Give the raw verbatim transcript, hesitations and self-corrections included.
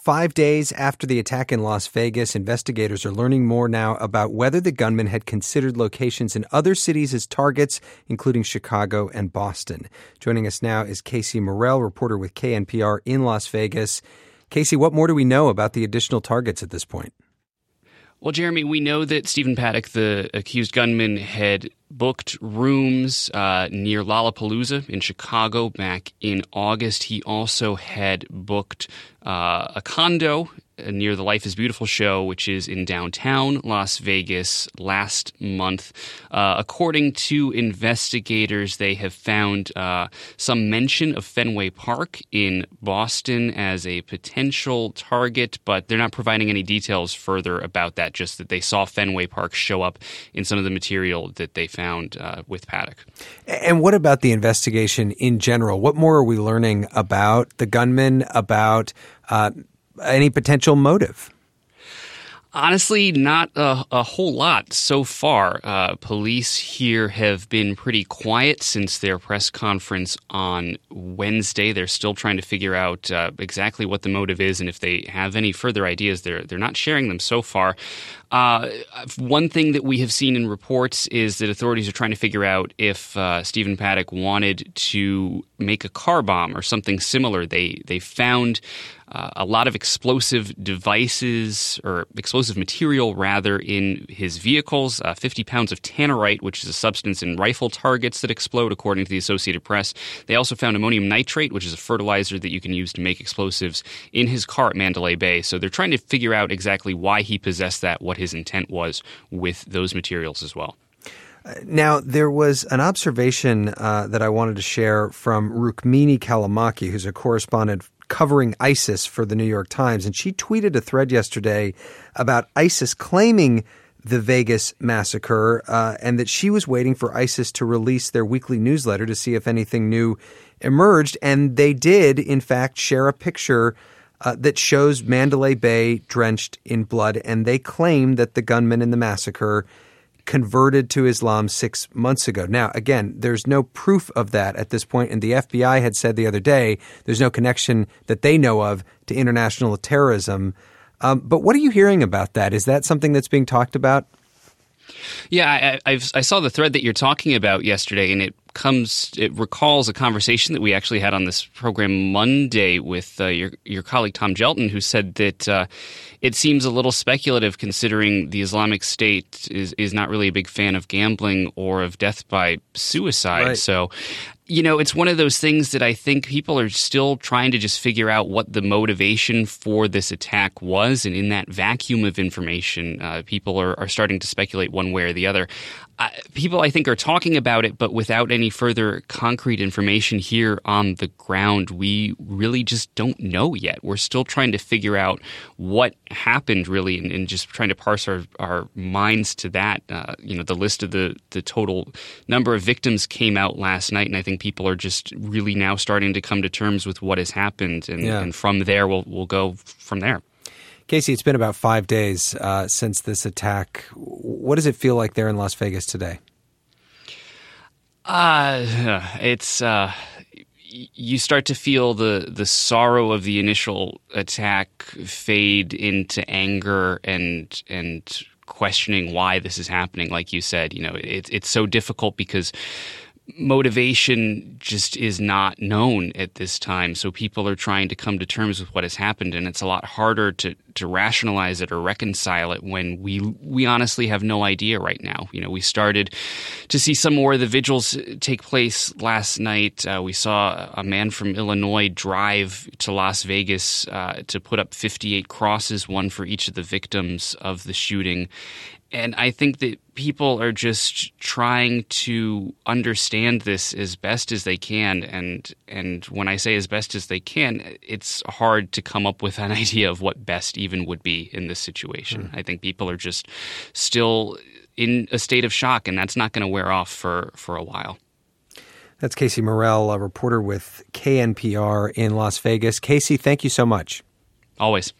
Five days after the attack in Las Vegas, investigators are learning more now about whether the gunman had considered locations in other cities as targets, including Chicago and Boston. Joining us now is Casey Morell, reporter with K N P R in Las Vegas. Casey, what more do we know about the additional targets at this point? Well, Jeremy, we know that Stephen Paddock, the accused gunman, had booked rooms uh, near Lollapalooza in Chicago back in August. He also had booked uh, a condo near the Life is Beautiful show, which is in downtown Las Vegas, last month. Uh, according to investigators, they have found uh, some mention of Fenway Park in Boston as a potential target, but they're not providing any details further about that, just that they saw Fenway Park show up in some of the material that they found uh, with Paddock. And what about the investigation in general? What more are we learning about the gunman, about uh, any potential motive? Honestly, not a, a whole lot so far. Uh, police here have been pretty quiet since their press conference on Wednesday. They're still trying to figure out uh, exactly what the motive is, and if they have any further ideas, they're they're not sharing them so far. Uh, one thing that we have seen in reports is that authorities are trying to figure out if uh, Stephen Paddock wanted to make a car bomb or something similar. They they found uh, a lot of explosive devices or explosive material, rather, in his vehicles, uh, fifty pounds of tannerite, which is a substance in rifle targets that explode, according to the Associated Press. They also found ammonium nitrate, which is a fertilizer that you can use to make explosives, in his car at Mandalay Bay. So they're trying to figure out exactly why he possessed that, what his intent was with those materials as well. Now, there was an observation uh, that I wanted to share from Rukmini Callimachi, who's a correspondent covering ISIS for the New York Times, and she tweeted a thread yesterday about ISIS claiming the Vegas massacre uh, and that she was waiting for ISIS to release their weekly newsletter to see if anything new emerged, and they did, in fact, share a picture Uh, that shows Mandalay Bay drenched in blood, and they claim that the gunman in the massacre converted to Islam six months ago. Now, again, there's no proof of that at this point, and the F B I had said the other day there's no connection that they know of to international terrorism. Um, but what are you hearing about that? Is that something that's being talked about? Yeah, I, I've, I saw the thread that you're talking about yesterday, and it comes, it recalls a conversation that we actually had on this program Monday with uh, your your colleague Tom Gelton, who said that uh, it seems a little speculative considering the Islamic State is is not really a big fan of gambling or of death by suicide. Right. So, you know, it's one of those things that I think people are still trying to just figure out what the motivation for this attack was. And in that vacuum of information, uh, people are, are starting to speculate one way or the other. Uh, people, I think, are talking about it, but without any further concrete information here on the ground, we really just don't know yet. We're still trying to figure out what happened, really, and, and just trying to parse our, our minds to that. Uh, you know, the list of the, the total number of victims came out last night, and I think people are just really now starting to come to terms with what has happened, and, yeah. and from there, we'll we'll go from there. Casey, it's been about five days uh, since this attack. What does it feel like there in Las Vegas today? Uh, it's uh, you start to feel the, the sorrow of the initial attack fade into anger and and questioning why this is happening. Like you said, you know, it, it's so difficult because motivation just is not known at this time. So people are trying to come to terms with what has happened, and it's a lot harder to, to rationalize it or reconcile it when we we honestly have no idea right now. You know, we started to see some more of the vigils take place last night. Uh, we saw a man from Illinois drive to Las Vegas uh, to put up fifty-eight crosses, one for each of the victims of the shooting. And I think that people are just trying to understand this as best as they can. And and when I say as best as they can, it's hard to come up with an idea of what best even would be in this situation. Mm. I think people are just still in a state of shock, and that's not going to wear off for, for a while. That's Casey Morell, a reporter with K N P R in Las Vegas. Casey, thank you so much. Always.